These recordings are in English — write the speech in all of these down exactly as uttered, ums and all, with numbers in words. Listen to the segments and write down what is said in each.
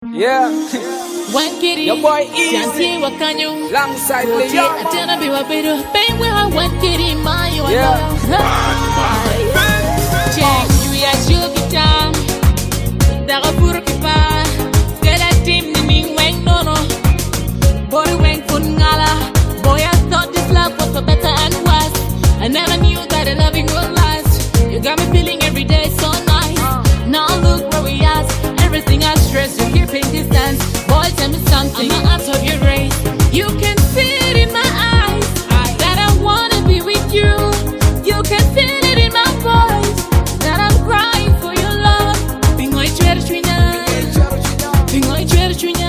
Yeah. One kitty, Your boy Easy. Alongside Leon. Atena be wa bedo. Bang we have one kitty, my you Yeah. Check you ya shugi jam. Daga puro kipa. Gela team ni ning weng no no. Boy weng kun ngala. Boy I thought this love was for better and worse. I never knew that the loving would last. You got me feeling every day so nice. Now look where we are. Everything I stress, you keeping distance. Boy, tell me something. I'm not out of your race. You can see it in my eyes that I wanna be with you. You can feel it in my voice that I'm crying for your love. Pingoy chwer chwina, pingoy chwer chwina.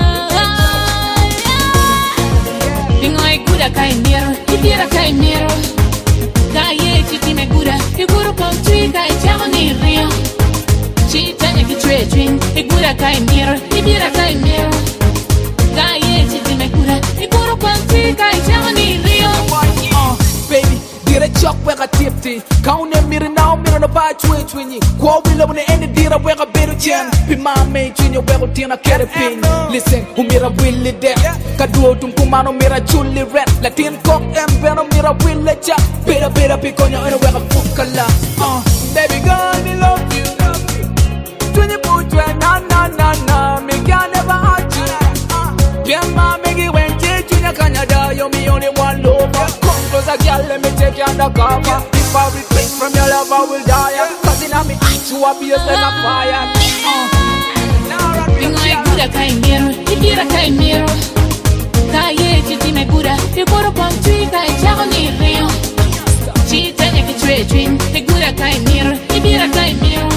Pingoy kuda kai miro, itira kai miro. Kai chiti me kuda, iguru kontri kai chamo ni rio. Chitanya kichwechwin, igura kai miro, ibira kai miro. Gaye chiti me kura, iguru kwanti kai chamo ni rio. Uh, baby, dira chok wega tipti. Kaune miri now miro no ba chwe chwinyi. Kwa wila wune eni dira wega beru chen. Pima me chwinyo wega tina kere pin. Listen, umira willi de. Kaduo tungkumano mira chuli red. Latin kok embeno mira willi cha. Bira bira pikonyo eno wega fukala. Uh, baby girl, me love you. When you put you na na na na, me can never hurt you. Yeah, ma, me give when you in Canada, you're me only one lover. Come closer, girl, let me take you undercover. If I retreat from your love, I will die. Cause in me eyes, you are fierce like a fire. Pingoy kuda kai miro, ibira kai miro. Gaye chiti me kuda, iguru kwanti kai chamo ni rio. Chitanya kichwechwin, igura kai miro, ibira kai miro.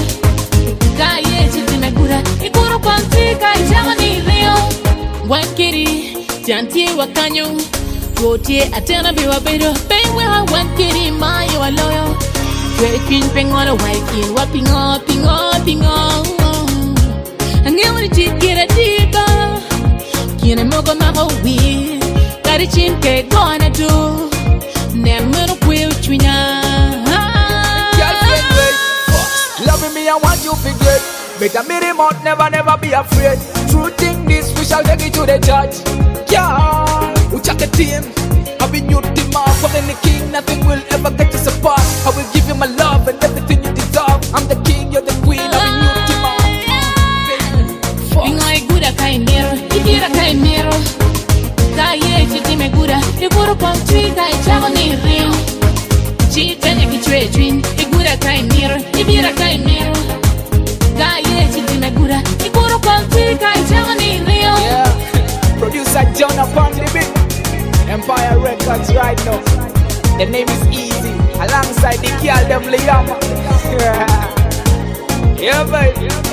One kitty, Janti Wakanyo, Rotie, Atena be Wabedo, Bang we have one kitty, my you are loyal. Drinking ping on a white king, whopping up, ping up, ping up. And then when you get a deeper, can I mock my whole wheel? Got a chin cake, gonna do. Never will twinna. Loving me, I want you to get. Better me remote, never, never be afraid. True thing this, we shall take it to the judge. Yeah, we check a team. I've been your team, I'm the king. Nothing will ever get us apart. I will give you my love and everything you deserve. I'm the king, you're the queen. I've been your team. Pingoy kuda kai miro, ibira kai miro. Gaye chiti me kuda, iguru kontri kai chamo ni rio. Chitanya kichwechwin, igura kai miro, ibira kai miro. Yeah, producer John upon the beat. Empire Records right now. The name is Easy. Alongside the girl them Liam. Yeah, yeah, baby.